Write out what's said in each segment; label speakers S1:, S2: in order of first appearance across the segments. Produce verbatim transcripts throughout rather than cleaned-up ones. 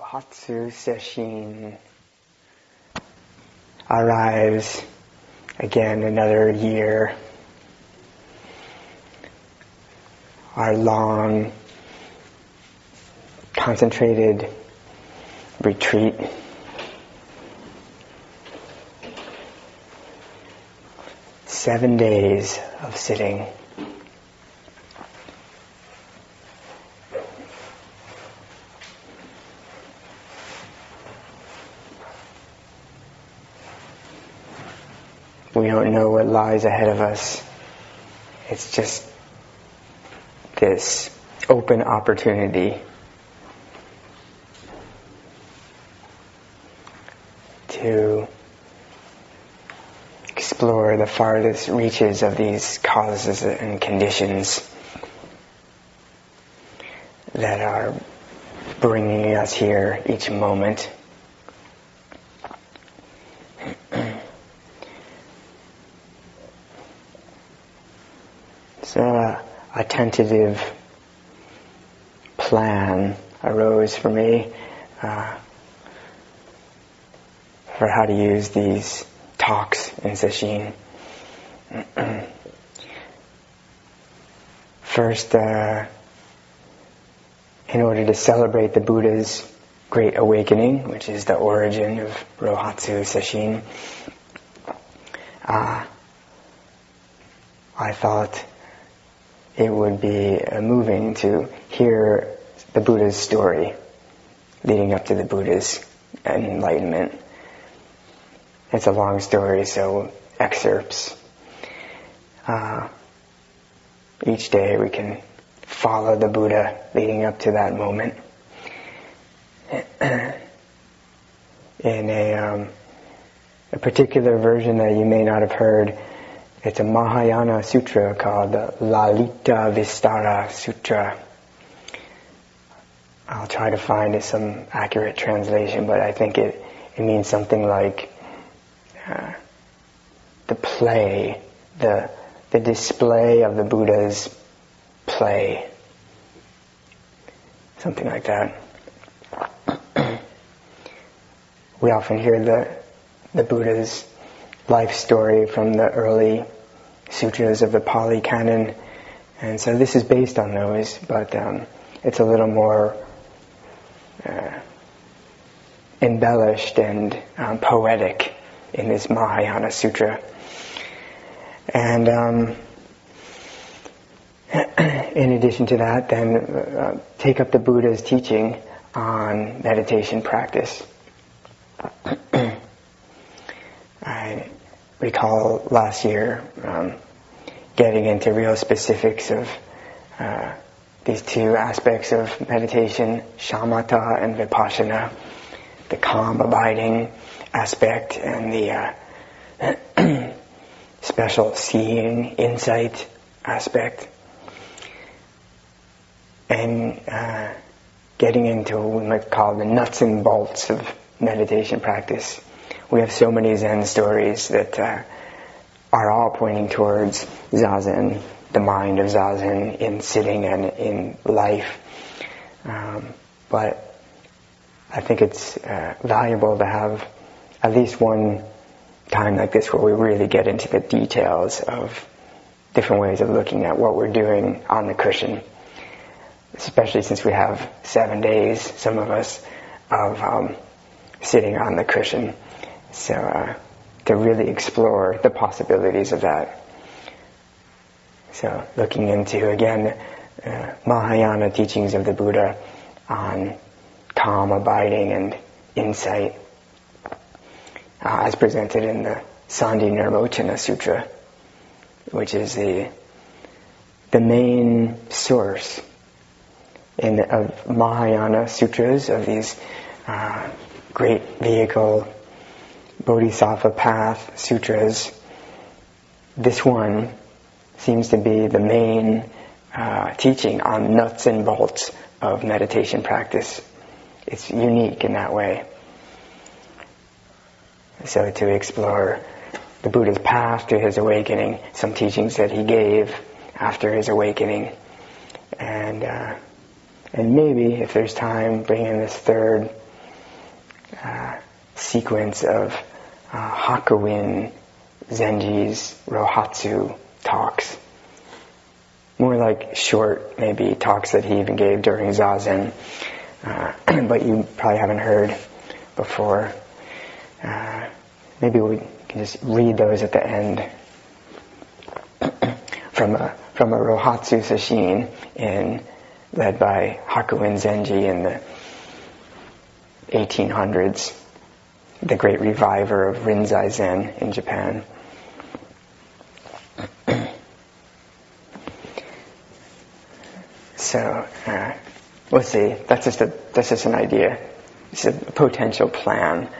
S1: Rohatsu Sesshin arrives again, another year. Our long, concentrated retreat. Seven days of sitting. We don't know what lies ahead of us. It's just this open opportunity to explore the farthest reaches of these causes and conditions that are bringing us here each moment. So uh, a tentative plan arose for me uh, for how to use these talks in Sesshin. First, uh, in order to celebrate the Buddha's Great Awakening, which is the origin of Rohatsu Sesshin, uh, I thought it would be uh, moving to hear the Buddha's story leading up to the Buddha's enlightenment. It's a long story, so excerpts. Uh, each day we can follow the Buddha leading up to that moment. In a, um, a particular version that you may not have heard, it's a Mahayana sutra called the Lalita Vistara Sutra. I'll try to find some accurate translation, but I think it, it means something like uh, the play, the the display of the Buddha's play. Something like that. We often hear the the Buddha's life story from the early sutras of the Pali Canon, and so this is based on those, but um, it's a little more uh, embellished and um, poetic in this Mahayana Sutra. And um, in addition to that, then uh, take up the Buddha's teaching on meditation practice. I recall last year um, getting into real specifics of uh, these two aspects of meditation, shamatha and vipassana, the calm abiding aspect and the uh, special seeing, insight aspect, and uh, getting into what we might call the nuts and bolts of meditation practice. We have so many Zen stories that uh, are all pointing towards Zazen, the mind of Zazen in sitting and in life. Um, but I think it's uh, valuable to have at least one time like this where we really get into the details of different ways of looking at what we're doing on the cushion, especially since we have seven days, some of us, of um, sitting on the cushion. So uh, to really explore the possibilities of that. So looking into, again, uh, Mahayana teachings of the Buddha on calm abiding and insight, uh, as presented in the Sandhi Nirmochana Sutra, which is the the main source in the, of Mahayana sutras, of these uh, great vehicle Bodhisattva path sutras. This one seems to be the main uh, teaching on nuts and bolts of meditation practice. It's unique in that way. So to explore the Buddha's path to his awakening, some teachings that he gave after his awakening, and uh, and maybe if there's time, bring in this third uh, sequence of uh, Hakuin Zenji's Rohatsu talks. More like short, maybe, talks that he even gave during Zazen, uh, but you probably haven't heard before. Uh, maybe we can just read those at the end from a from a Rohatsu Sesshin in led by Hakuin Zenji in the eighteen hundreds, the great reviver of Rinzai Zen in Japan. So, uh, we'll see. That's just a that's just an idea. It's a potential plan.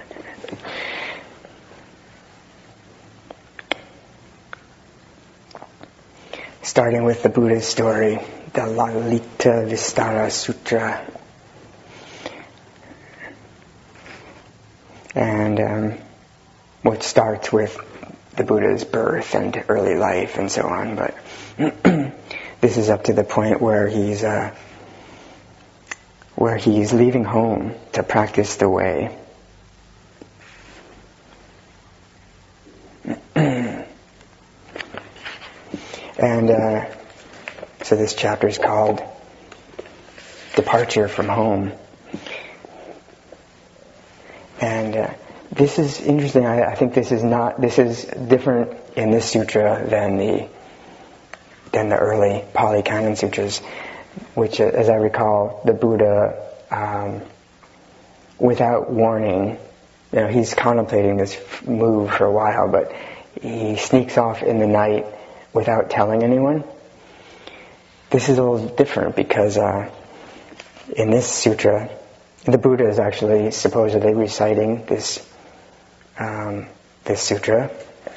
S1: Starting with the Buddha's story, the Lalita Vistara Sutra. And um, which starts with the Buddha's birth and early life and so on, but this is up to the point where he's uh, where he's leaving home to practice the way. And uh, so this chapter is called Departure from Home. And uh, this is interesting. I, I think this is not. This is different in this sutra than the than the early Pali Canon sutras, which, uh, as I recall, the Buddha, um, without warning, you know, he's contemplating this move for a while, but he sneaks off in the night without telling anyone. This is a little different because uh, in this sutra, the Buddha is actually supposedly reciting this um, this sutra,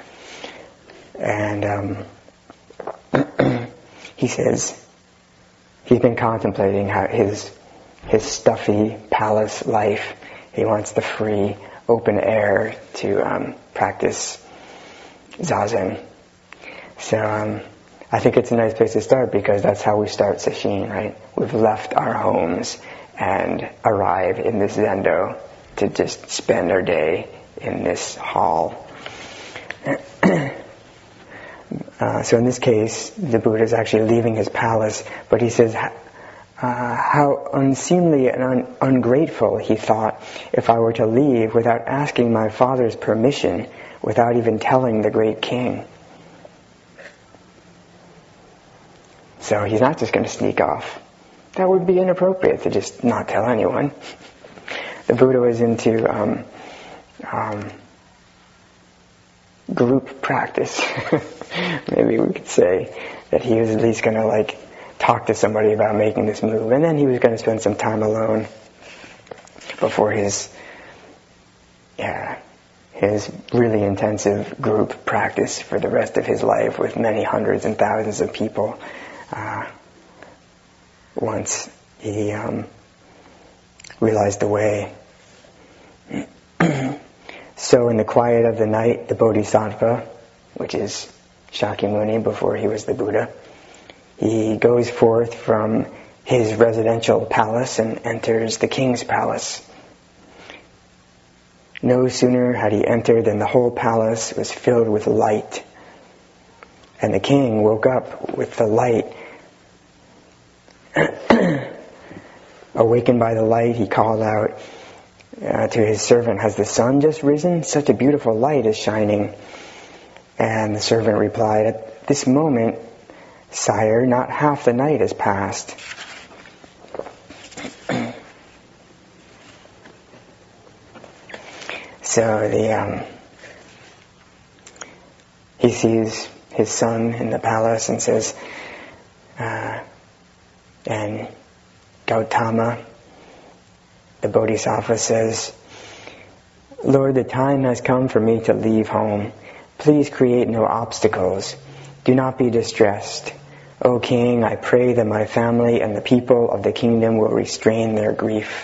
S1: and um, he says he's been contemplating how his his stuffy palace life. He wants the free, open air to um, practice zazen. So um, I think it's a nice place to start because that's how we start sesshin, right? We've left our homes and arrive in this zendo to just spend our day in this hall. uh, so in this case, the Buddha is actually leaving his palace, but he says uh, how unseemly and un- ungrateful, he thought, if I were to leave without asking my father's permission, without even telling the great king. So he's not just going to sneak off. That would be inappropriate to just not tell anyone. The Buddha was into um, um, group practice. Maybe we could say that he was at least going to like talk to somebody about making this move, and then he was going to spend some time alone before his yeah his really intensive group practice for the rest of his life with many hundreds and thousands of people. Uh, once he um, realized the way. So in the quiet of the night, the Bodhisattva, which is Shakyamuni before he was the Buddha, he goes forth from his residential palace and enters the king's palace. No sooner had he entered than the whole palace was filled with light. And the king woke up with the light. Awakened by the light, he called out uh, to his servant, "Has the sun just risen? Such a beautiful light is shining." And the servant replied, "At this moment, sire, not half the night has passed." So the um, he sees his son in the palace and says, uh, and Gautama, the Bodhisattva, says, "Lord, the time has come for me to leave home. Please create no obstacles. Do not be distressed. O King, I pray that my family and the people of the kingdom will restrain their grief."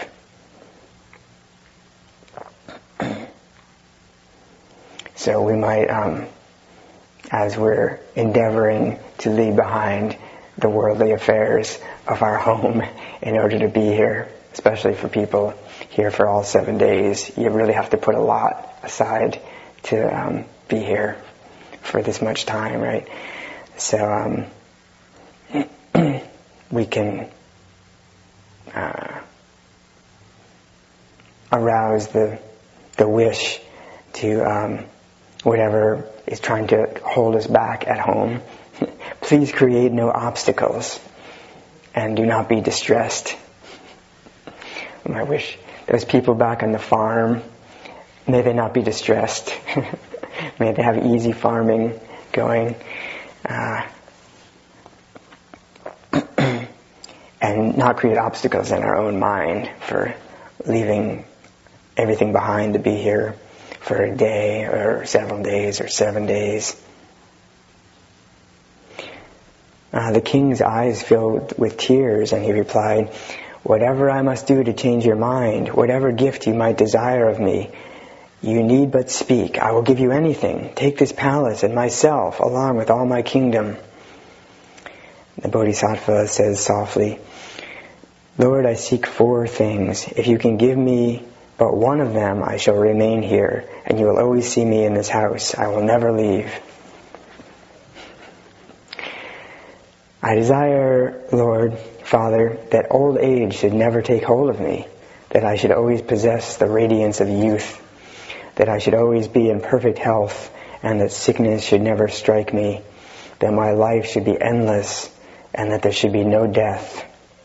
S1: So we might, um, as we're endeavoring to leave behind the worldly affairs of our home in order to be here especially for people here for all seven days. You really have to put a lot aside to um, be here for this much time, right? So um, we can uh, arouse the the wish to um, whatever is trying to hold us back at home. Please create no obstacles and do not be distressed. I wish those people back on the farm, may they not be distressed. May they have easy farming going. Uh, and not create obstacles in our own mind for leaving everything behind to be here for a day or several days or seven days. Uh, the king's eyes filled with tears, and he replied, "Whatever I must do to change your mind, whatever gift you might desire of me, you need but speak. I will give you anything. Take this palace and myself, along with all my kingdom." The Bodhisattva says softly, "Lord, I seek four things. If you can give me but one of them, I shall remain here, and you will always see me in this house. I will never leave. I desire, Lord, Father, that old age should never take hold of me, that I should always possess the radiance of youth, that I should always be in perfect health, and that sickness should never strike me, that my life should be endless, and that there should be no death."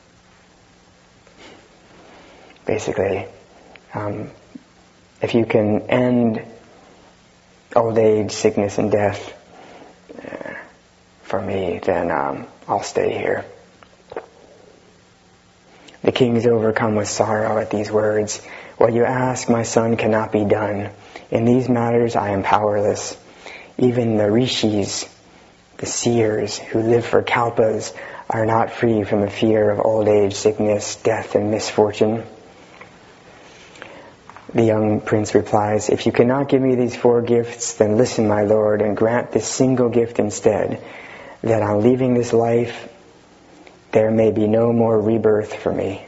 S1: Basically, um, if you can end old age, sickness, and death uh, for me, then um, I'll stay here. The king is overcome with sorrow at these words. "What you ask, my son, cannot be done. In these matters I am powerless. Even the rishis, the seers who live for kalpas, are not free from the fear of old age, sickness, death, and misfortune." The young prince replies, "If you cannot give me these four gifts, then listen, my lord, and grant this single gift instead, that on leaving this life, there may be no more rebirth for me."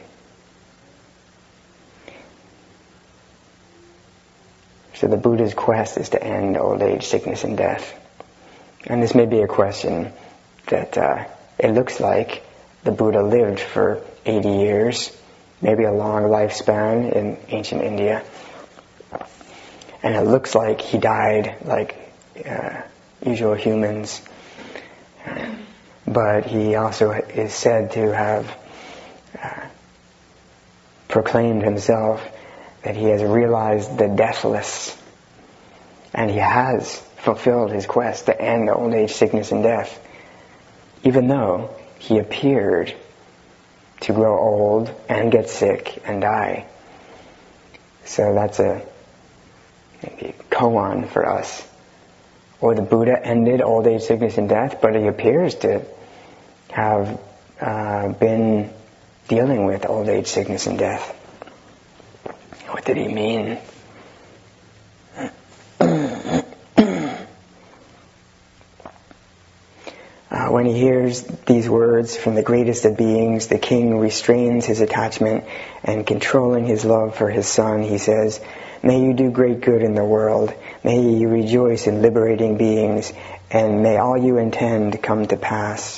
S1: So the Buddha's quest is to end old age, sickness, and death. And this may be a question that uh, it looks like the Buddha lived for eighty years, maybe a long lifespan in ancient India. And it looks like he died like uh, usual humans. But he also is said to have uh, proclaimed himself that he has realized the deathless. And he has fulfilled his quest to end old age, sickness, and death, even though he appeared to grow old and get sick and die. So that's a maybe koan for us. Or the Buddha ended old age, sickness, and death, but he appears to have uh, been dealing with old age, sickness, and death. What did he mean? Uh, when he hears these words from the greatest of beings, the king restrains his attachment, and controlling his love for his son, he says, "May you do great good in the world. May you rejoice in liberating beings, and may all you intend come to pass."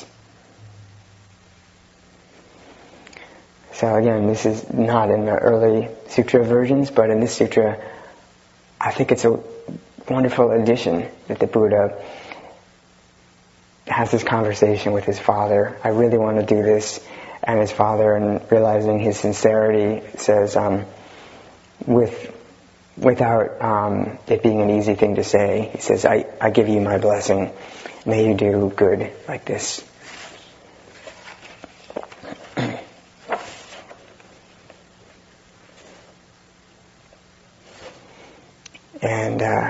S1: So again, this is not in the early sutra versions, but in this sutra, I think it's a wonderful addition that the Buddha has this conversation with his father. I really want to do this. And his father, and realizing his sincerity, says, um, with, without um, it being an easy thing to say, he says, I, I give you my blessing. May you do good like this. And uh,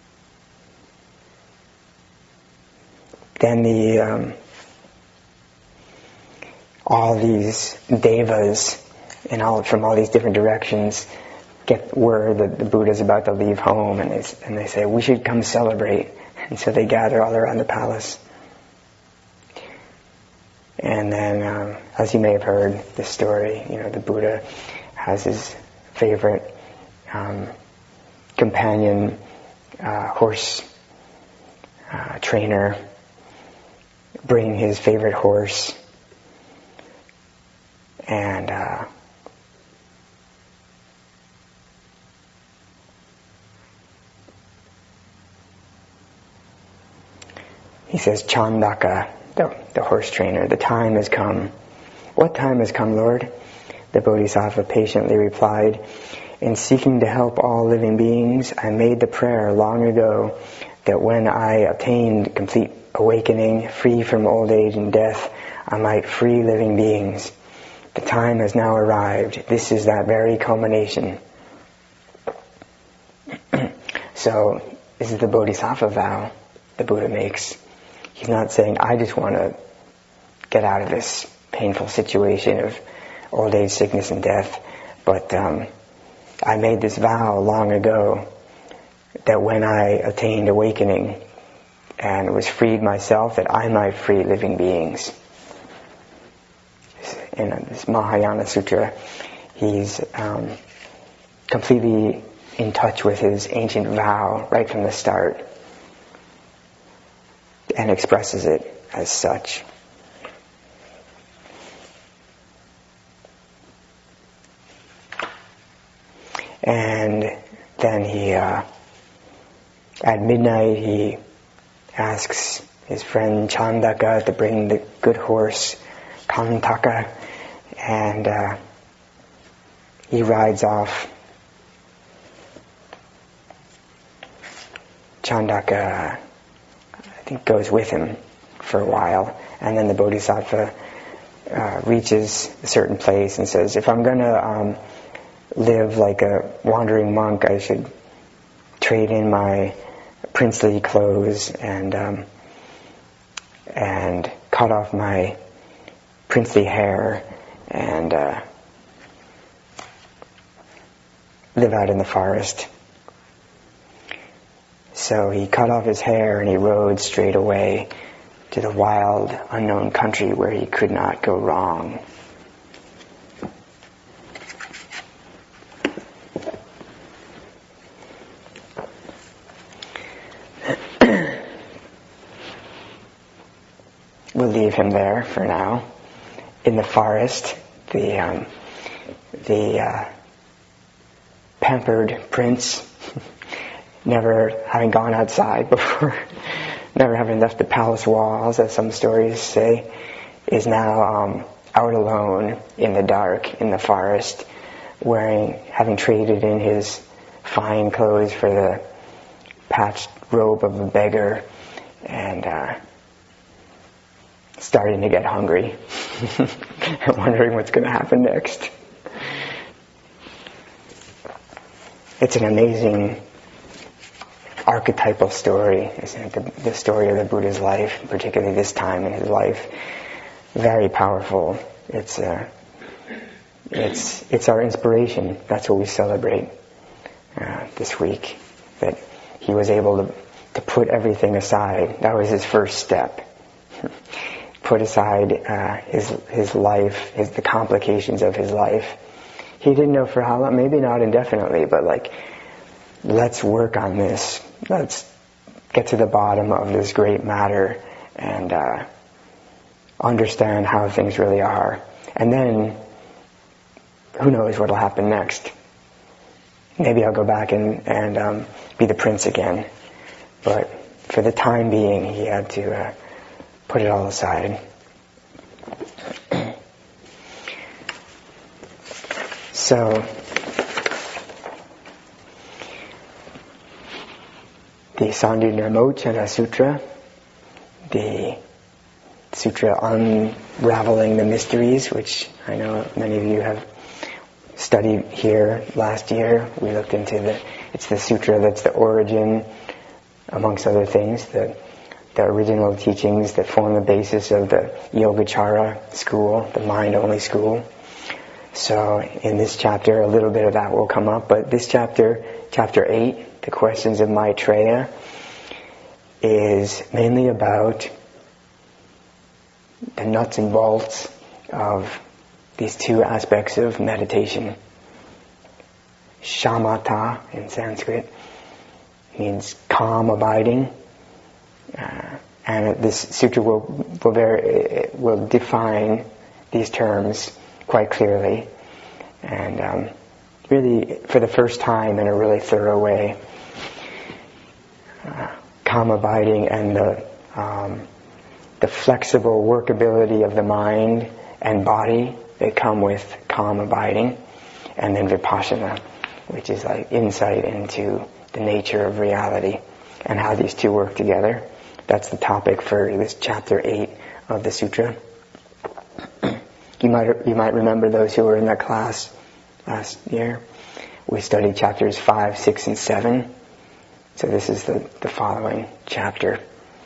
S1: then the um, all these devas and all from all these different directions get word that the Buddha is about to leave home, and they and they say, "We should come celebrate." And so they gather all around the palace. And then, um, as you may have heard the story, you know, the Buddha has his favorite um, companion, uh, horse uh, trainer, bring his favorite horse, and uh, he says, Chandaka, the, the horse trainer, the time has come. What time has come, Lord? The Bodhisattva patiently replied, in seeking to help all living beings, I made the prayer long ago that when I attained complete awakening, free from old age and death, I might free living beings. The time has now arrived. This is that very culmination. So, this is the Bodhisattva vow the Buddha makes. He's not saying, I just want to get out of this painful situation of old age, sickness, and death, but um, I made this vow long ago that when I attained awakening and was freed myself, that I might free living beings. In this Mahayana Sutra, he's um, completely in touch with his ancient vow right from the start, and expresses it as such. And then he, uh, at midnight, he asks his friend Chandaka to bring the good horse, Kantaka, and uh, he rides off. Chandaka, I think, goes with him for a while, and then the Bodhisattva uh, reaches a certain place and says, if I'm going to um, live like a wandering monk, I should trade in my princely clothes and um, and cut off my princely hair and uh, live out in the forest. So he cut off his hair and he rode straight away to the wild, unknown country where he could not go wrong. We'll leave him there for now. In the forest, the um, the uh, pampered prince, never having gone outside before, never having left the palace walls, as some stories say, is now um, out alone in the dark in the forest, wearing, having traded in his fine clothes for the patched robe of a beggar, and uh, starting to get hungry and wondering what's going to happen next. It's an amazing archetypal story, isn't it? The, the story of the Buddha's life, particularly this time in his life. Very powerful. It's uh, it's it's our inspiration. That's what we celebrate uh, this week. That he was able to to put everything aside. That was his first step. Put aside uh, his his life, his, the complications of his life. He didn't know for how long, maybe not indefinitely, but like, let's work on this. Let's get to the bottom of this great matter and uh, understand how things really are. And then, who knows what will happen next. Maybe I'll go back and, and um, be the prince again. But for the time being, he had to uh, put it all aside. So, the Sandhu-Nirmochana Sutra, the sutra unraveling the mysteries, which I know many of you have studied here last year. We looked into the, it's the sutra that's the origin, amongst other things, the the original teachings that form the basis of the Yogacara school, the mind-only school. So in this chapter, a little bit of that will come up, but this chapter, chapter eight, the questions of Maitreya, is mainly about the nuts and bolts of these two aspects of meditation. shamatha in Sanskrit. It means calm abiding. Uh, and this sutra will will, very, will define these terms quite clearly, and um, really for the first time in a really thorough way. Uh, calm abiding and the um, the flexible workability of the mind and body that come with calm abiding, and then vipassana, which is like insight into the nature of reality and how these two work together. That's the topic for this chapter eight of the sutra. You might you might remember those who were in that class last year. We studied chapters five, six, and seven. So this is the, the following chapter.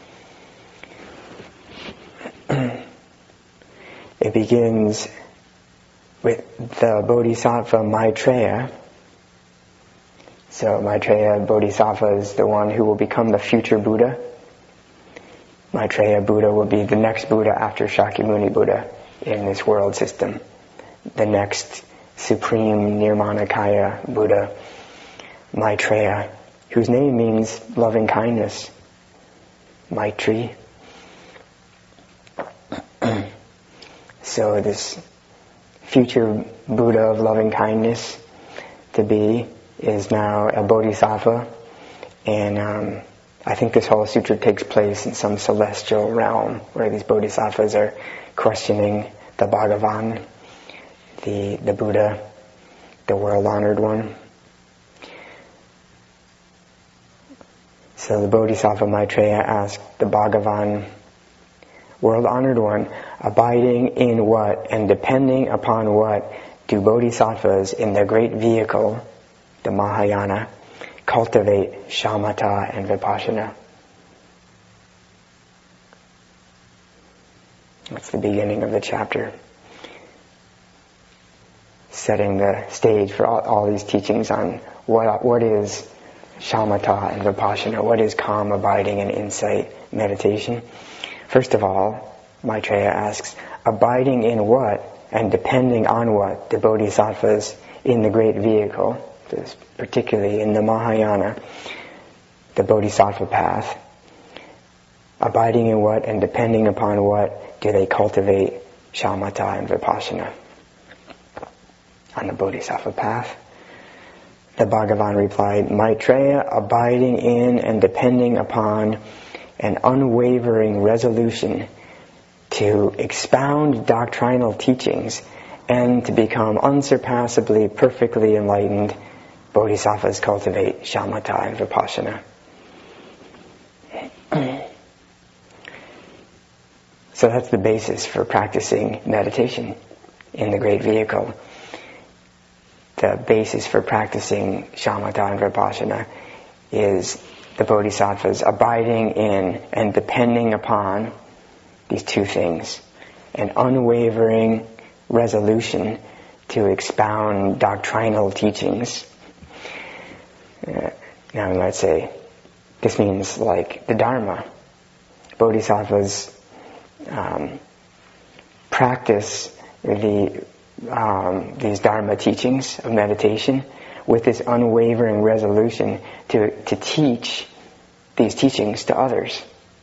S1: It begins with the Bodhisattva Maitreya. So Maitreya Bodhisattva is the one who will become the future Buddha. Maitreya Buddha will be the next Buddha after Shakyamuni Buddha in this world system. The next supreme Nirmanakaya Buddha, Maitreya, whose name means loving kindness. Maitri. So this future Buddha of loving kindness to be is now a Bodhisattva, and um, I think this whole sutra takes place in some celestial realm where these Bodhisattvas are questioning the Bhagavan, the the Buddha, the world-honored one. So the Bodhisattva Maitreya asked the Bhagavan, world-honored one, abiding in what and depending upon what do Bodhisattvas in their great vehicle, the Mahayana, cultivate shamatha and vipassana? That's the beginning of the chapter, setting the stage for all, all these teachings on what what is shamatha and vipassana, what is calm abiding and insight meditation. First of all, Maitreya asks, abiding in what and depending on what the Bodhisattvas in the great vehicle, particularly in the Mahayana, the Bodhisattva path, abiding in what and depending upon what do they cultivate shamatha and vipassana on the Bodhisattva path? The Bhagavan replied, Maitreya, abiding in and depending upon an unwavering resolution to expound doctrinal teachings and to become unsurpassably perfectly enlightened, Bodhisattvas cultivate shamatha and vipassana. So that's the basis for practicing meditation in the great vehicle. The basis for practicing shamatha and vipassana is the Bodhisattvas abiding in and depending upon these two things: an unwavering resolution to expound doctrinal teachings. Uh, now you might say, this means like the Dharma. Bodhisattvas um, practice the um, these Dharma teachings of meditation with this unwavering resolution to, to teach these teachings to others.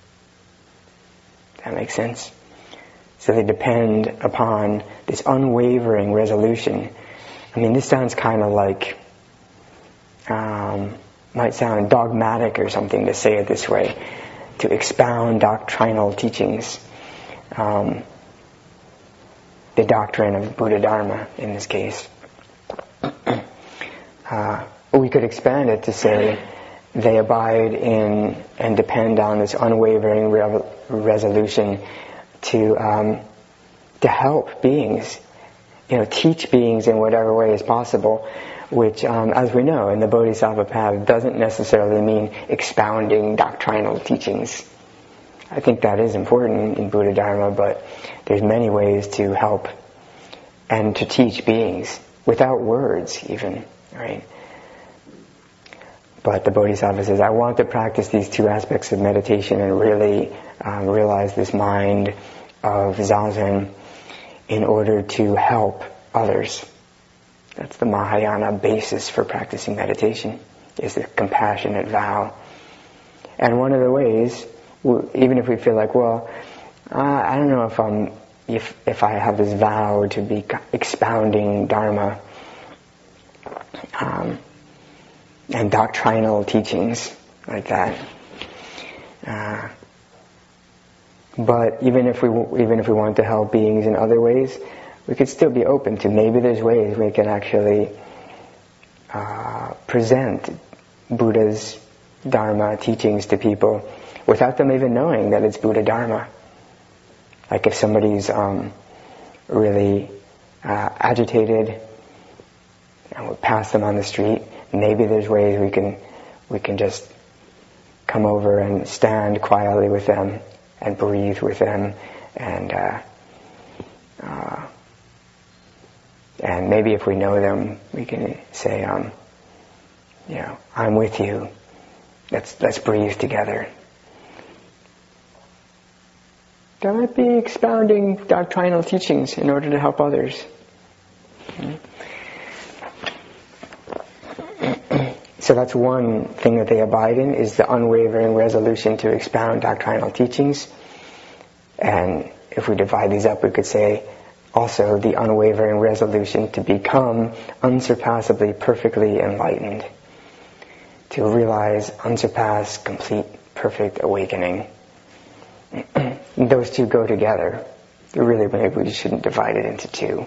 S1: That makes sense? So they depend upon this unwavering resolution. I mean, this sounds kind of like, um, might sound dogmatic or something to say it this way, to expound doctrinal teachings. Um, the doctrine of Buddha Dharma in this case. Uh, we could expand it to say they abide in and depend on this unwavering re- resolution to um, to help beings, you know, teach beings in whatever way is possible, which, um, as we know, in the Bodhisattva path doesn't necessarily mean expounding doctrinal teachings. I think that is important in Buddha Dharma, but there's many ways to help and to teach beings without words even, right? But the Bodhisattva says, I want to practice these two aspects of meditation and really um, realize this mind of Zazen in order to help others. That's the Mahayana basis for practicing meditation, is the compassionate vow. And one of the ways, even if we feel like, well, uh, I don't know if I'm, if if I have this vow to be expounding Dharma um, and doctrinal teachings like that. Uh, but even if we even if we want to help beings in other ways, we could still be open to maybe there's ways we can actually uh, present Buddha's Dharma teachings to people without them even knowing that it's Buddha Dharma. Like if somebody's um, really uh, agitated and we pass them on the street, maybe there's ways we can we can just come over and stand quietly with them and breathe with them, and uh, uh, and maybe if we know them, we can say, um, you know, I'm with you. Let's let's breathe together. That might be expounding doctrinal teachings in order to help others. So that's one thing that they abide in, is the unwavering resolution to expound doctrinal teachings. And if we divide these up, we could say also the unwavering resolution to become unsurpassably perfectly enlightened, to realize unsurpassed, complete, perfect awakening. Those two go together. Really, maybe we shouldn't divide it into two.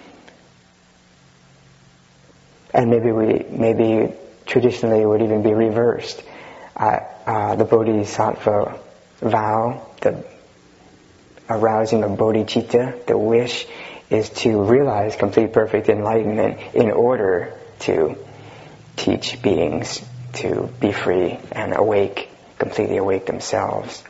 S1: And maybe we, maybe traditionally it would even be reversed. Uh, uh, the Bodhisattva vow, the arousing of bodhicitta, the wish, is to realize complete perfect enlightenment in order to teach beings to be free and awake, completely awake themselves.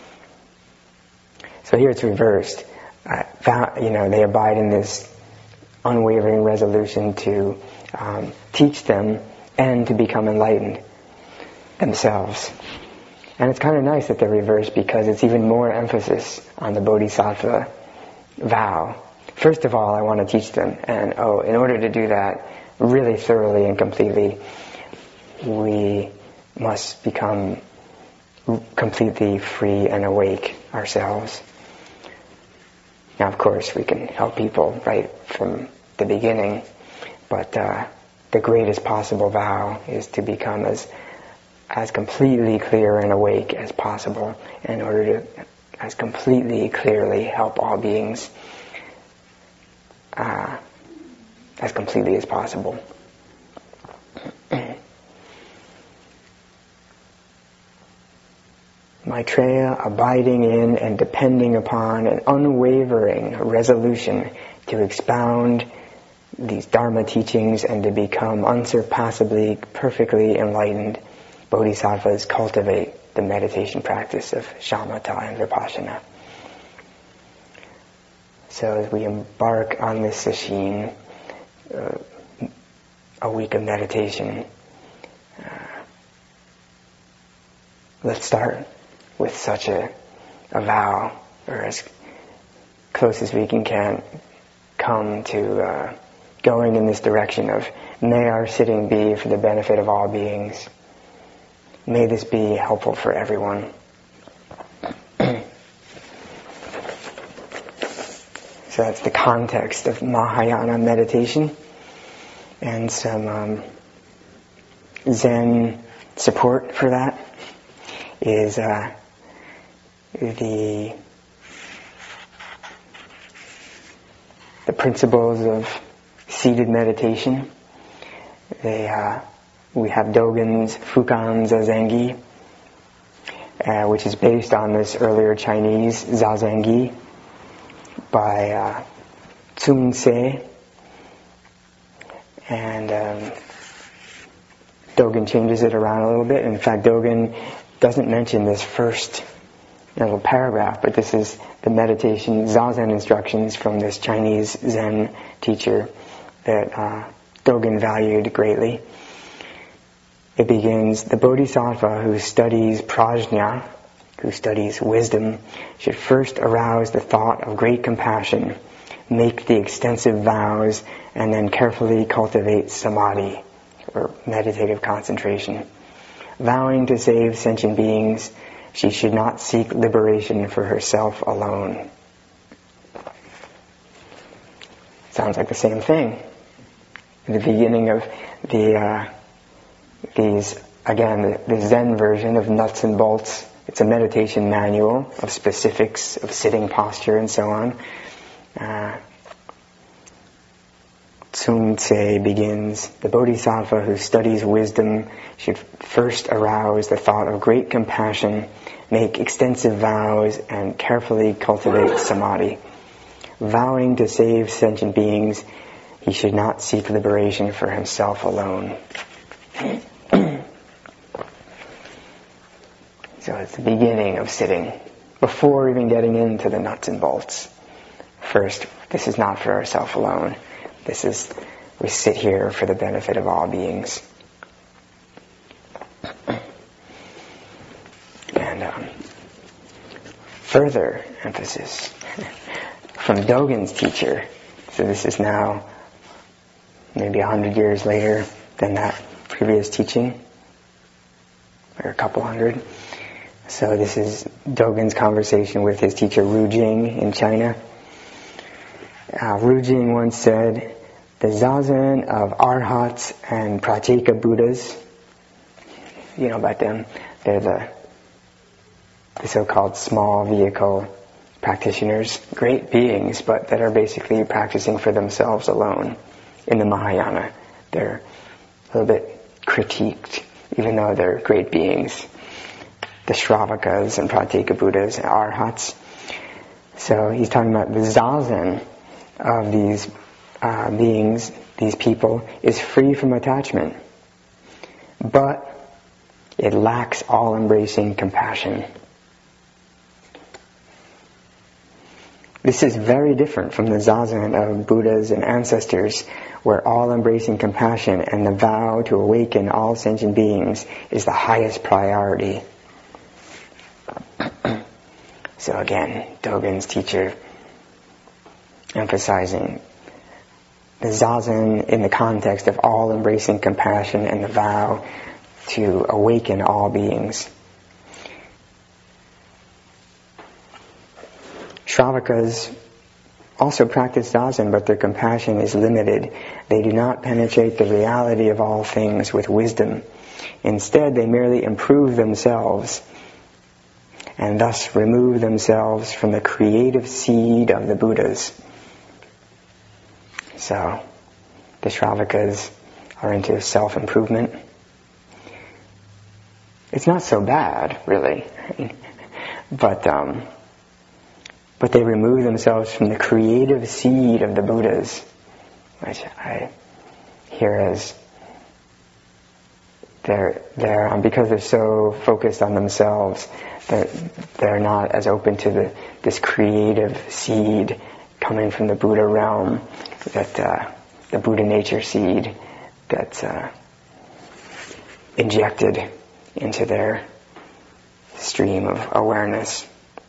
S1: So here it's reversed. Uh, vow, you know, they abide in this unwavering resolution to um, teach them and to become enlightened themselves. And it's kind of nice that they're reversed, because it's even more emphasis on the bodhisattva vow. First of all, I want to teach them, and oh, in order to do that really thoroughly and completely, we must become completely free and awake ourselves. Now, of course, we can help people right from the beginning, but uh, the greatest possible vow is to become as as completely clear and awake as possible, in order to as completely clearly help all beings uh, as completely as possible. Maitreya, abiding in and depending upon an unwavering resolution to expound these Dharma teachings and to become unsurpassably, perfectly enlightened, Bodhisattvas cultivate the meditation practice of shamatha and vipassana. So as we embark on this sesshin, uh, a week of meditation, uh, let's start with such a, a vow, or as close as we can, can come to uh, going in this direction of, may our sitting be for the benefit of all beings. May this be helpful for everyone. So that's the context of Mahayana meditation, and some um, Zen support for that is uh, the the principles of seated meditation. They uh, we have Dogen's Fukan Zazengi, uh, which is based on this earlier Chinese Zazengi by uh, Tsun Se, and um, Dogen changes it around a little bit. In fact, Dogen doesn't mention this first little paragraph, but this is the meditation Zazen instructions from this Chinese Zen teacher that uh, Dogen valued greatly. It begins, the Bodhisattva who studies prajna, who studies wisdom, should first arouse the thought of great compassion, make the extensive vows, and then carefully cultivate samadhi, or meditative concentration. Vowing to save sentient beings, she should not seek liberation for herself alone. Sounds like the same thing. At the beginning of the uh, these, again, the, the Zen version of Nuts and Bolts, it's a meditation manual of specifics of sitting posture and so on. Uh, Sun Tse begins, the bodhisattva who studies wisdom should first arouse the thought of great compassion, make extensive vows, and carefully cultivate samadhi. Vowing to save sentient beings, he should not seek liberation for himself alone. So it's the beginning of sitting, before even getting into the nuts and bolts. First, this is not for ourselves alone. This is, we sit here for the benefit of all beings. And um, further emphasis from Dogen's teacher. So this is now maybe a hundred years later than that previous teaching, or a couple hundred. So this is Dogen's conversation with his teacher Ru Jing in China. Uh, Ru Jing once said, the zazen of arhats and pratyeka Buddhas, you know about them, they're the, the so-called small vehicle practitioners, great beings, but that are basically practicing for themselves alone. In the Mahayana, they're a little bit critiqued, even though they're great beings. The Shravakas and Pratyeka Buddhas and Arhats. So he's talking about the zazen of these uh, beings, these people, is free from attachment, but it lacks all-embracing compassion. This is very different from the zazen of Buddhas and ancestors, where all-embracing compassion and the vow to awaken all sentient beings is the highest priority. So again, Dogen's teacher emphasizing the zazen in the context of all-embracing compassion and the vow to awaken all beings. Shravakas also practice zazen, but their compassion is limited. They do not penetrate the reality of all things with wisdom. Instead, they merely improve themselves and thus remove themselves from the creative seed of the Buddhas. So, the Shravakas are into self-improvement. It's not so bad, really. but um, but they remove themselves from the creative seed of the Buddhas, which I hear as they're, they're um, because they're so focused on themselves, they're, they're not as open to the, this creative seed coming from the Buddha realm, that uh, the Buddha nature seed that's uh, injected into their stream of awareness.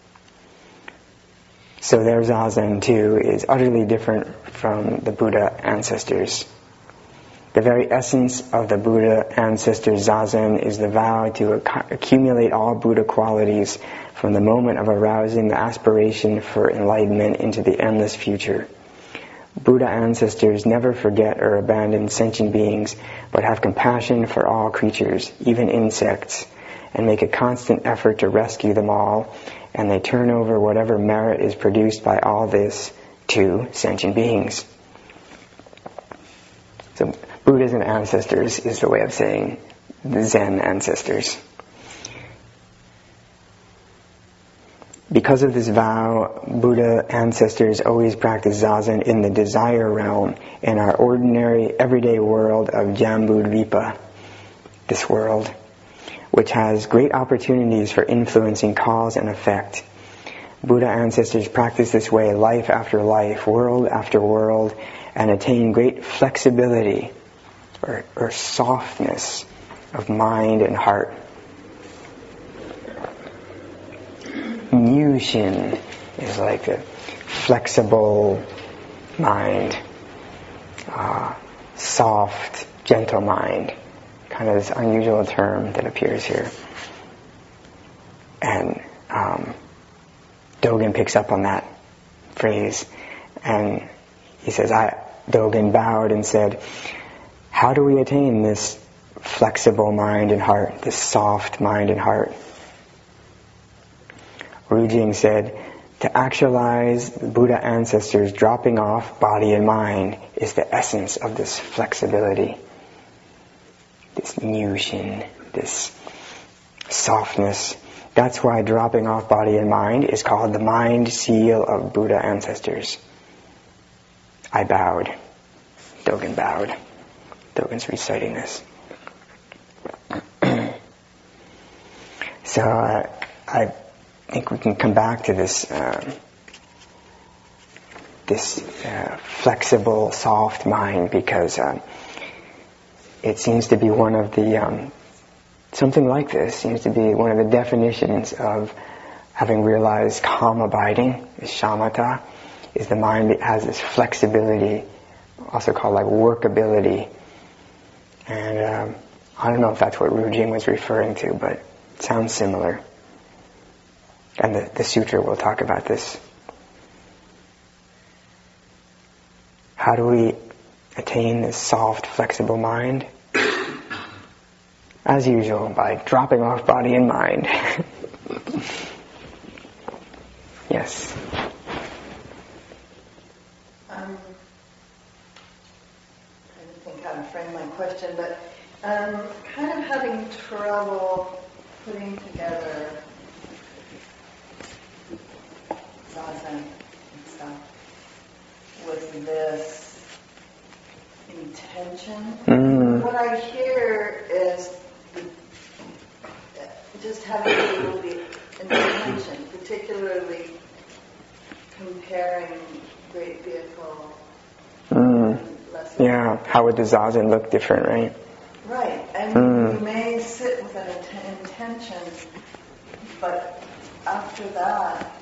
S1: So their zazen too is utterly different from the Buddha ancestors. The very essence of the Buddha ancestors' zazen is the vow to ac- accumulate all Buddha qualities from the moment of arousing the aspiration for enlightenment into the endless future. Buddha ancestors never forget or abandon sentient beings, but have compassion for all creatures, even insects, and make a constant effort to rescue them all, and they turn over whatever merit is produced by all this to sentient beings. So Buddhas and ancestors is the way of saying the Zen ancestors. Because of this vow, Buddha ancestors always practice zazen in the desire realm, in our ordinary, everyday world of Jambudvipa, this world, which has great opportunities for influencing cause and effect. Buddha ancestors practice this way life after life, world after world, and attain great flexibility or, or softness of mind and heart. Mushin is like a flexible mind, uh, soft, gentle mind, kind of this unusual term that appears here. And um, Dogen picks up on that phrase, and he says, I, Dogen bowed and said, how do we attain this flexible mind and heart, this soft mind and heart? Rujing said, to actualize the Buddha ancestors dropping off body and mind is the essence of this flexibility, this nyushin, this softness. That's why dropping off body and mind is called the mind seal of Buddha ancestors. I bowed. Dogen bowed. Dogen's reciting this. So uh, I think we can come back to this uh, this uh, flexible, soft mind, because uh, it seems to be one of the um, something like this seems to be one of the definitions of having realized calm abiding, is shamatha, is the mind that has this flexibility, also called like workability. And um, I don't know if that's what Rujing was referring to, but it sounds similar. And the, the sutra will talk about this. How do we attain this soft, flexible mind? As usual, by dropping off body and mind. Yes.
S2: Um, I didn't think how to frame my question, but um, kind of having trouble putting together zazen and stuff with this intention.
S1: Mm.
S2: What I hear is just having to do with the intention, particularly comparing great vehicle.
S1: Mm.
S2: And less
S1: Yeah, how would the zazen look different, right?
S2: Right, and
S1: Mm.
S2: you may sit with an int- intention, but after that,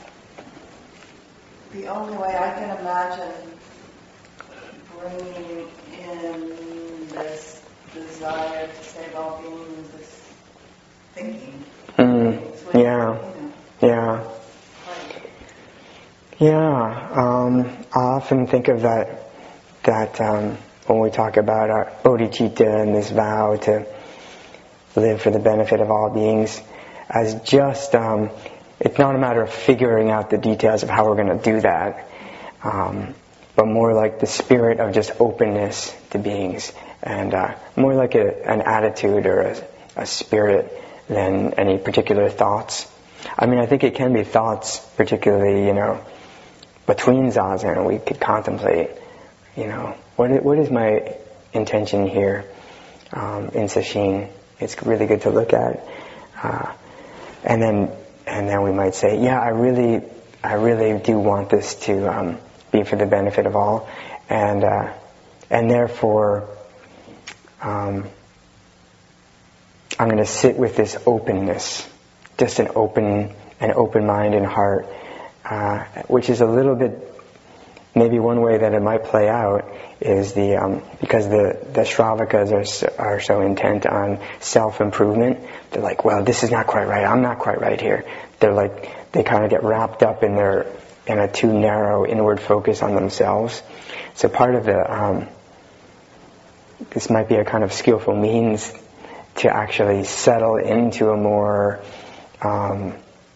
S2: the only way I can imagine bringing in this desire to save all beings, this thinking.
S1: Mm.
S2: Which,
S1: Yeah,
S2: you know,
S1: yeah.
S2: like,
S1: Yeah, um, I often think of that, that um, when we talk about our bodhicitta and this vow to live for the benefit of all beings, as just, um, it's not a matter of figuring out the details of how we're going to do that, um, but more like the spirit of just openness to beings, and uh, more like a, an attitude or a, a spirit than any particular thoughts. I mean, I think it can be thoughts, particularly, you know, between zazen, we could contemplate, you know, what is, what is my intention here um, in sesshin? It's really good to look at, uh, and then and then we might say, yeah, I really, I really do want this to um, be for the benefit of all, and uh, and therefore, um, I'm going to sit with this openness, just an open, an open mind and heart. Uh, which is a little bit, maybe one way that it might play out is the um, because the, the Shravakas are so, are so intent on self-improvement. They're like, well, this is not quite right. I'm not quite right here. They're like, they kind of get wrapped up in their in a too narrow inward focus on themselves. So part of the um, this might be a kind of skillful means to actually settle into a more um,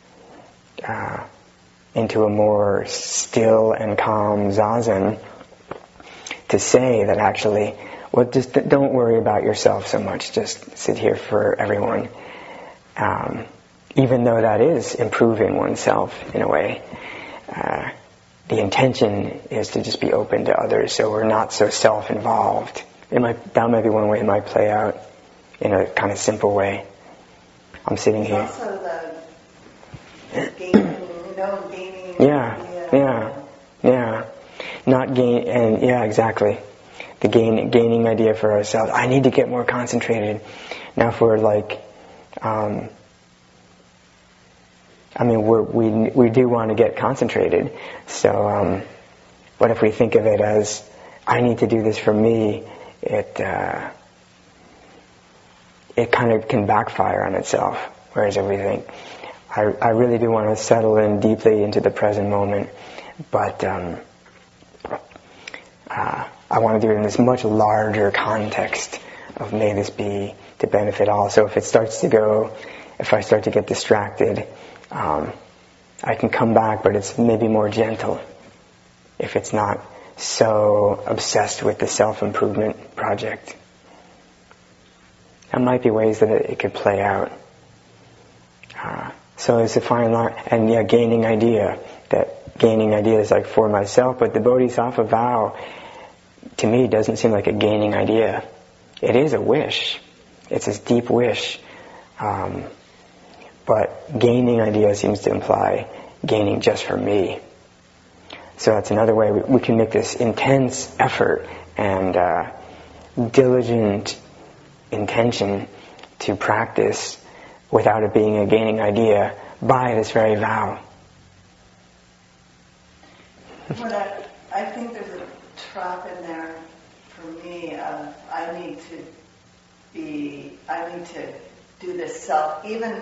S1: uh, into a more still and calm zazen, to say that actually, well, just don't worry about yourself so much, just sit here for everyone. Um, even though that is improving oneself in a way, uh, the intention is to just be open to others, so we're not so self-involved. It might, that might be one way it might play out in a kind of simple way. I'm sitting here.
S2: Also the gaining, you know, gaining.
S1: Yeah, yeah, yeah. Not gain, and yeah, exactly. The gain, gaining idea for ourselves. I need to get more concentrated. Now, if we're like, um, I mean, we're, we we do want to get concentrated. So, um, But if we think of it as, I need to do this for me, it uh, it kind of can backfire on itself. Whereas if we think, I, I really do want to settle in deeply into the present moment, but um, uh, I want to do it in this much larger context of may this be to benefit all. So if it starts to go, if I start to get distracted, um, I can come back, but it's maybe more gentle. If it's not so obsessed with the self-improvement project. There might be ways that it, it could play out. Uh, so it's a fine line. And yeah, gaining idea. That gaining idea is like for myself, but the Bodhisattva vow, to me, doesn't seem like a gaining idea. It is a wish. It's this deep wish. Um, but gaining idea seems to imply gaining just for me. So that's another way we, we can make this intense effort and uh, diligent intention to practice without it being a gaining idea by this very vow.
S2: But I, I think there's a trap in there for me of I need to be, I need to do this self, even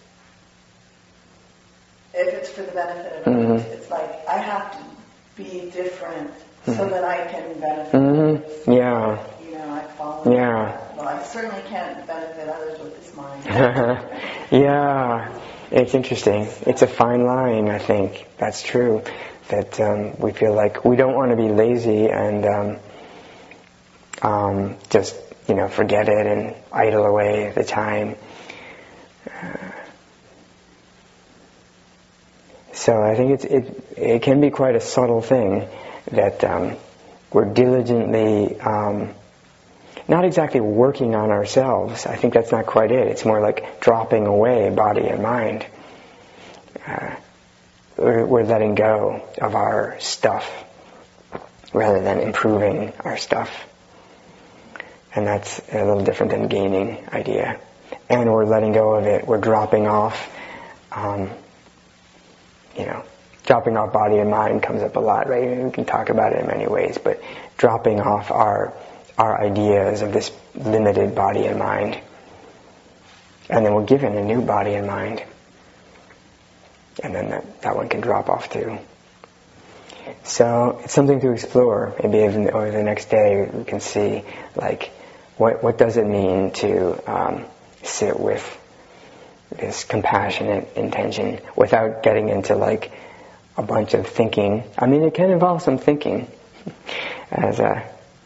S2: if it's for the benefit of others. Mm-hmm. It's like I have to be different mm-hmm. so that I can benefit
S1: mm-hmm.
S2: others.
S1: Yeah.
S2: You know, I follow
S1: yeah.
S2: that. Well, I certainly can't benefit others with this mind.
S1: Yeah. It's interesting. It's a fine line, I think. That's true. That um, we feel like we don't want to be lazy and um, um, just, you know, forget it and idle away the time. Uh, so I think it's, it it can be quite a subtle thing that um, we're diligently, um, not exactly working on ourselves. I think that's not quite it. It's more like dropping away body and mind. Uh, we're, we're letting go of our stuff rather than improving our stuff. And that's a little different than gaining idea. And we're letting go of it. We're dropping off, um, you know, dropping off body and mind comes up a lot, right? We can talk about it in many ways, but dropping off our our ideas of this limited body and mind. And then we're given a new body and mind. And then that, that one can drop off too. So it's something to explore. Maybe even over the next day we can see, like, what what does it mean to um, sit with this compassionate intention without getting into like a bunch of thinking. I mean, it can involve some thinking. As a,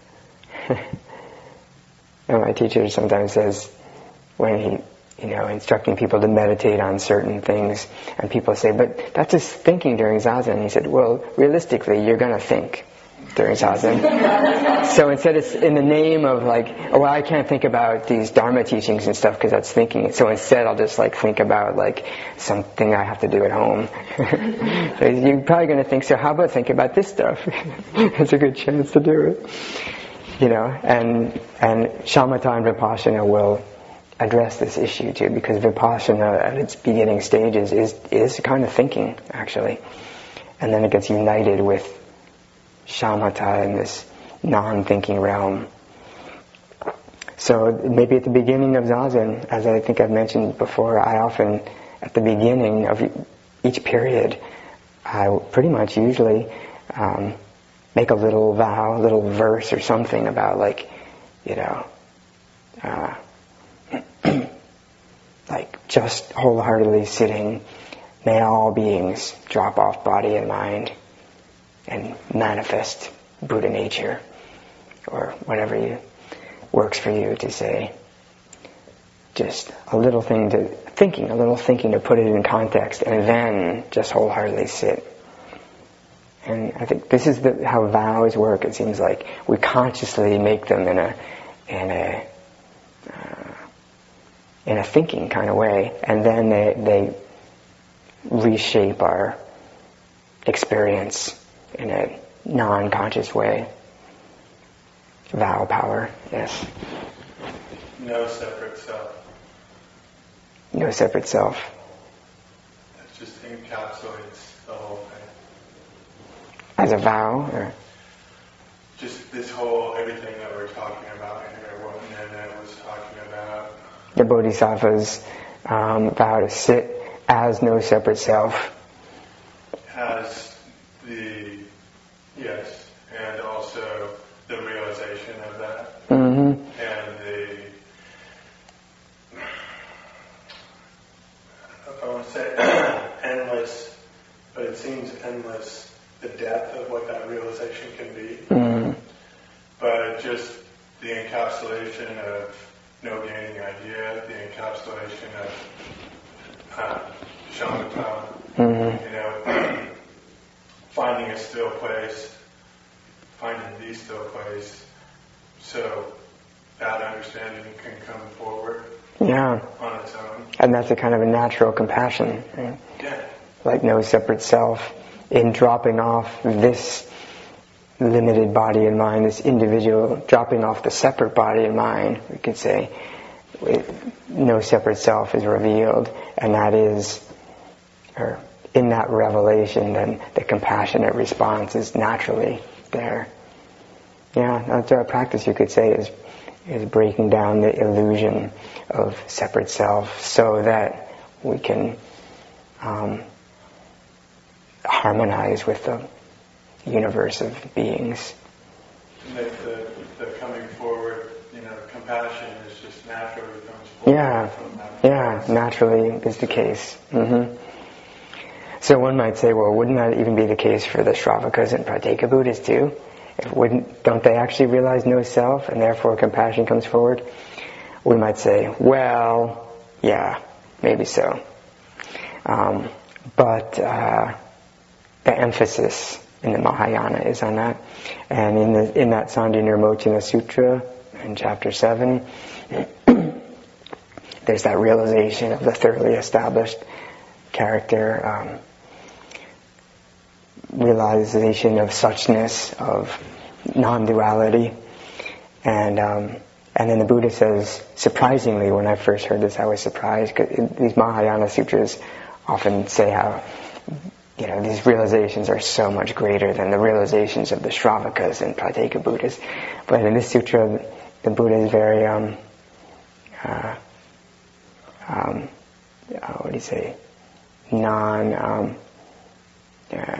S1: and my teacher sometimes says, when he, you know, instructing people to meditate on certain things, and people say, but that's just thinking during Zazen. He said, well, realistically, you're going to think during Zazen. So instead it's in the name of like, oh, well, I can't think about these Dharma teachings and stuff because that's thinking. So instead I'll just like think about like something I have to do at home. So you're probably going to think, so how about think about this stuff? There's a good chance to do it. You know, and and Shamatha and Vipassana will address this issue too, because Vipassana at its beginning stages is is kind of thinking, actually. And then it gets united with shamatha in this non-thinking realm. So maybe at the beginning of Zazen, as I think I've mentioned before, I often, at the beginning of each period, I pretty much usually um, make a little vow, a little verse or something about like, you know, uh, like just wholeheartedly sitting, may all beings drop off body and mind and manifest Buddha nature, or whatever you, works for you to say. Just a little thing to, thinking, a little thinking to put it in context, and then just wholeheartedly sit. And I think this is the, how vows work. It seems like we consciously make them in a, in a, uh, in a thinking kind of way, and then they, they reshape our experience in a non-conscious way. Vow power, yes.
S3: No separate self.
S1: No separate self.
S3: It just encapsulates the whole thing.
S1: As a vow? Or?
S3: this whole, everything that we're talking about here, what Nana was talking about.
S1: The Bodhisattvas um, vow to sit as no separate self.
S3: As the, yes, and also the realization of that.
S1: Mm-hmm.
S3: And the, I want to say endless, but it seems endless, the depth of what that realization can be.
S1: Mm-hmm.
S3: But just the encapsulation of no gaining idea, the encapsulation of uh, shamatha,
S1: Mm-hmm.
S3: you know, finding a still place, finding the still place, so that understanding can come forward
S1: Yeah.
S3: on its own.
S1: And that's a kind of a natural compassion, right?
S3: Yeah.
S1: Like no separate self, in dropping off this limited body and mind, this individual, dropping off the separate body and mind, we could say, it, no separate self is revealed, and that is, or in that revelation, then the compassionate response is naturally there. Yeah, that's our practice, you could say, is is breaking down the illusion of separate self so that we can um, harmonize with the universe of beings.
S3: Make the, the coming forward, you know, compassion is just naturally comes forward.
S1: Yeah,
S3: from that
S1: yeah,
S3: place.
S1: naturally is the case. Mm-hmm. So one might say, well, wouldn't that even be the case for the Shravakas and Pratyeka Buddhas too? If wouldn't, don't they actually realize no self, and therefore compassion comes forward? We might say, well, yeah, maybe so. Um, but uh, the emphasis in the Mahayana is on that. And in the in that Sandhi-Nirmochana Sutra, in chapter seven, there's that realization of the thoroughly established character, um, realization of suchness, of non-duality. And um, and then the Buddha says, surprisingly, when I first heard this, I was surprised, because these Mahayana sutras often say how, you know, these realizations are so much greater than the realizations of the Shravakas and Pratyeka Buddhas. But in this sutra, the Buddha is very, um, uh, um, uh, what do you say, non, um, uh,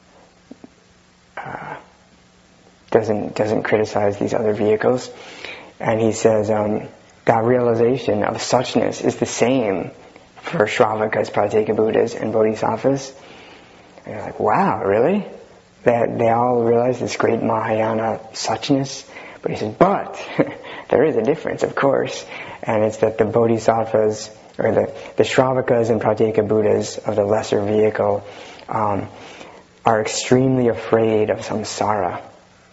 S1: uh, doesn't doesn't criticize these other vehicles, and he says um, that realization of suchness is the same for Shravakas, Pratyeka Buddhas, and Bodhisattvas. And you're like, wow, really? That they all realize this great Mahayana suchness? But he says, but there is a difference, of course, and it's that the Bodhisattvas, or the, the Shravakas and Pratyeka Buddhas of the lesser vehicle, um, are extremely afraid of samsara.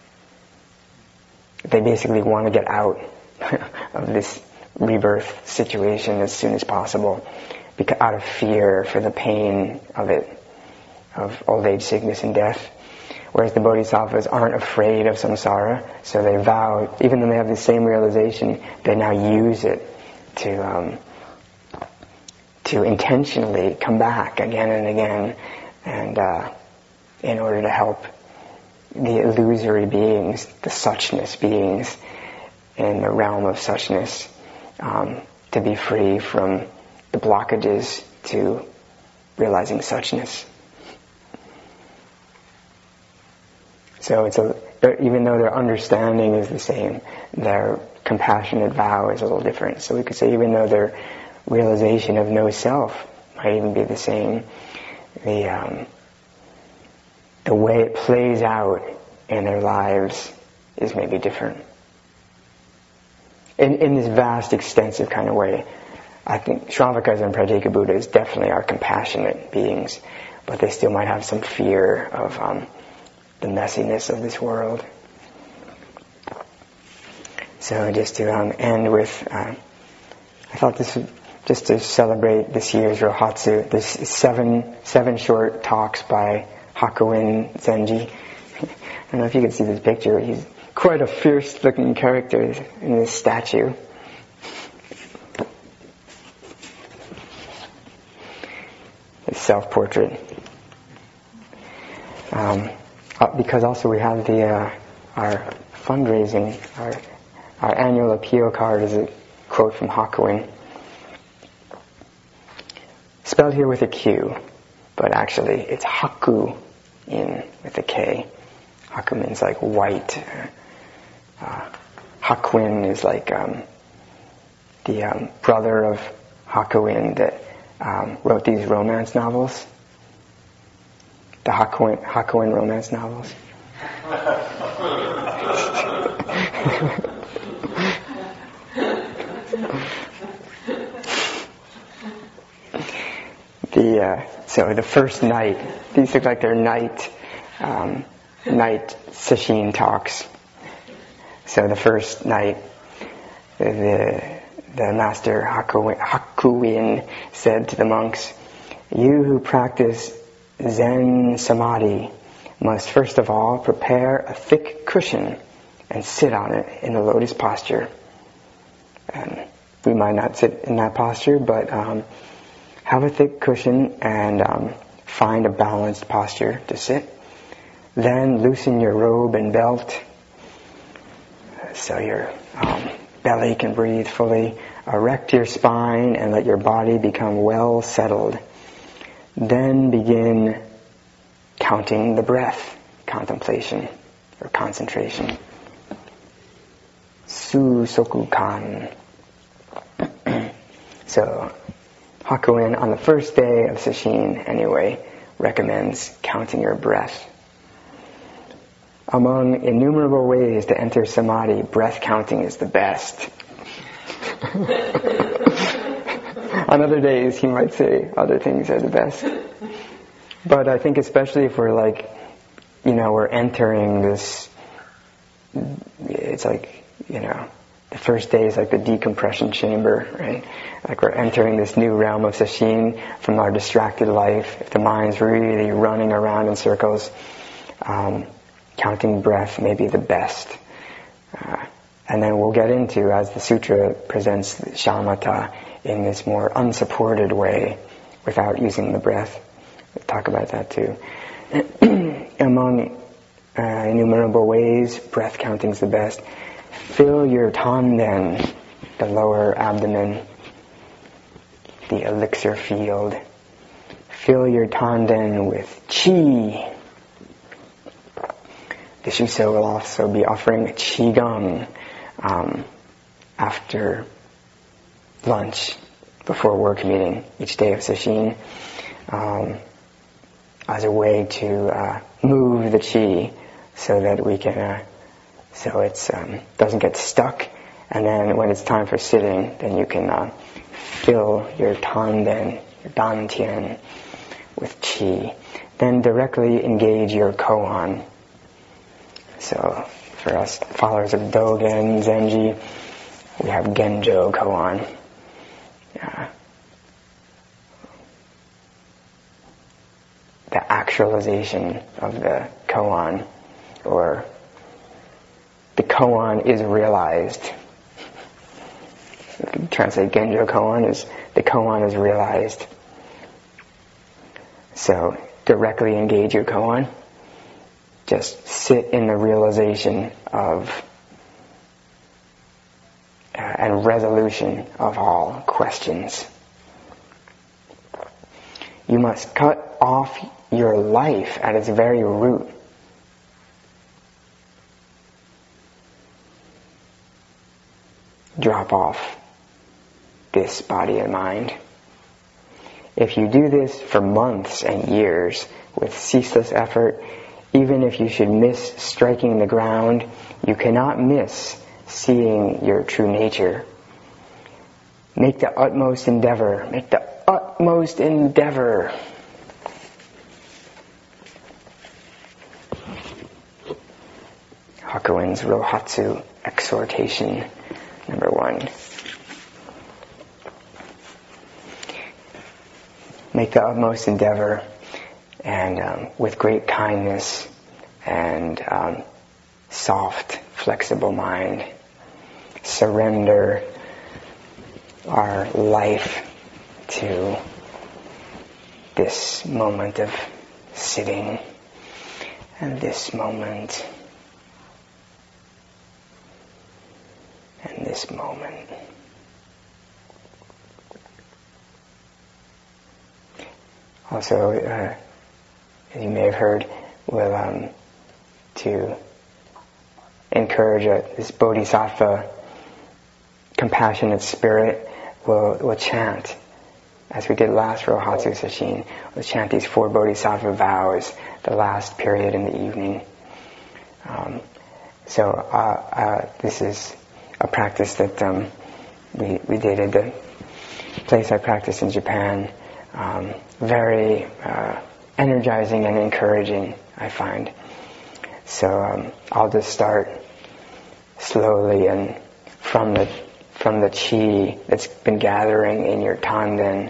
S1: They basically want to get out of this rebirth situation as soon as possible, because out of fear for the pain of it, of old age, sickness, and death. Whereas the Bodhisattvas aren't afraid of samsara, so they vow, even though they have the same realization, they now use it to um, to intentionally come back again and again, and uh, in order to help the illusory beings, the suchness beings in the realm of suchness, um, to be free from the blockages to realizing suchness. So it's a, even though their understanding is the same, their compassionate vow is a little different. So we could say even though their realization of no self might even be the same, the um, the way it plays out in their lives is maybe different. In, in this vast, extensive kind of way, I think Shravakas and Pratyeka Buddhas definitely are compassionate beings, but they still might have some fear of um, the messiness of this world. So just to um, end with, uh, I thought this would, just to celebrate this year's Rohatsu, there's seven, seven short talks by Hakuin Zenji. I don't know if you can see this picture. He's quite a fierce-looking character in this statue. His self-portrait. Um, because also we have the uh, our fundraising, our, our annual appeal card is a quote from Hakuin. Spelled here with a Q, but actually it's Haku-in with a K. Haku means like white. Uh, Hakuin is like um, the um, brother of Hakuin that um, wrote these romance novels. The Hakuin, Hakuin romance novels. the uh, so the first night, these look like they're night um, night sesshin talks. So the first night, the the master Hakuin, Hakuin said to the monks, "You who practice Zen Samadhi must first of all prepare a thick cushion and sit on it in the lotus posture." And we might not sit in that posture, but um, have a thick cushion and um, find a balanced posture to sit. Then loosen your robe and belt so your um, belly can breathe fully. Erect your spine and let your body become well settled. Then begin counting the breath, contemplation or concentration. Su Soku Kan. So, Hakuin on the first day of Sesshin, anyway, recommends counting your breath. Among innumerable ways to enter Samadhi, breath counting is the best. On other days, he might say other things are the best. But I think especially if we're like, you know, we're entering this, it's like, you know, the first day is like the decompression chamber, right? Like we're entering this new realm of Sesshin from our distracted life. If the mind's really running around in circles, um, counting breath may be the best. Uh, and then we'll get into, as the sutra presents shamatha in this more unsupported way without using the breath. We'll talk about that too. Among uh, innumerable ways, breath counting is the best. Fill your tanden, the lower abdomen, the elixir field. Fill your tanden with qi. The Shuso will also be offering qigong um, after lunch, before work meeting, each day of Sesshin, um, as a way to uh, move the qi so that we can, uh, so it um, doesn't get stuck. And then when it's time for sitting, then you can uh, fill your tanden, your dantian, with qi. Then directly engage your koan. So for us followers of Dogen, Zenji, we have Genjo koan. Uh, the actualization of the koan, or the koan is realized. We can translate Genjo koan as the koan is realized. So directly engage your koan. Just sit in the realization of uh, and resolution of all questions. You must cut off your life at its very root. Drop off this body and mind. If you do this for months and years with ceaseless effort, even if you should miss striking the ground, you cannot miss seeing your true nature. Make the utmost endeavor. Make the utmost endeavor. Hakuin's Rohatsu exhortation number one. Make the utmost endeavor, and um, with great kindness and um, soft, flexible mind, surrender our life to this moment of sitting and this moment this moment. Also, uh, as you may have heard, will um, to encourage a, this bodhisattva compassionate spirit, we'll, we'll chant, as we did last Rohatsu Sesshin, we'll chant these four bodhisattva vows, the last period in the evening. Um, so uh, uh, this is a practice that um, we, we did at the place I practiced in Japan. Um, very uh, energizing and encouraging, I find. So um, I'll just start slowly, and from the from the chi that's been gathering in your tanden,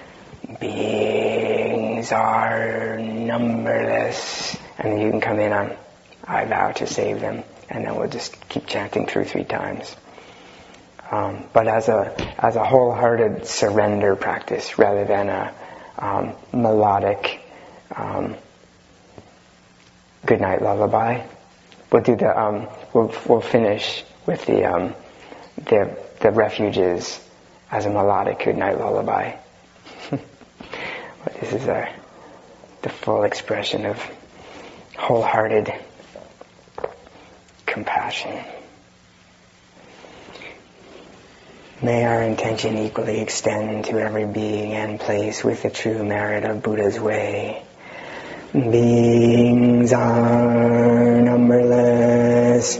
S1: beings are numberless, and then you can come in on I vow to save them, and then we'll just keep chanting through three times. Um, but as a as a wholehearted surrender practice, rather than a um, melodic um, good night lullaby, we'll do the um, we'll we'll finish with the um, the the refuges as a melodic good night lullaby. But this is a the full expression of wholehearted compassion. May our intention equally extend to every being and place with the true merit of Buddha's way. Beings are numberless,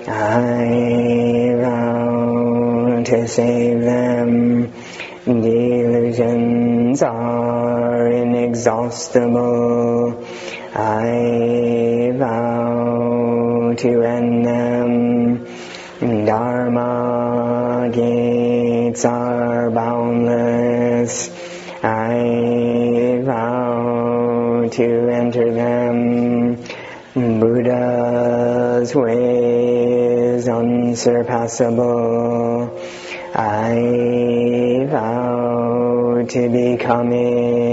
S1: I vow to save them. Delusions are inexhaustible, I vow to end them. Dharma gates are boundless, I vow to enter them. Buddha's way is unsurpassable, I vow to become it.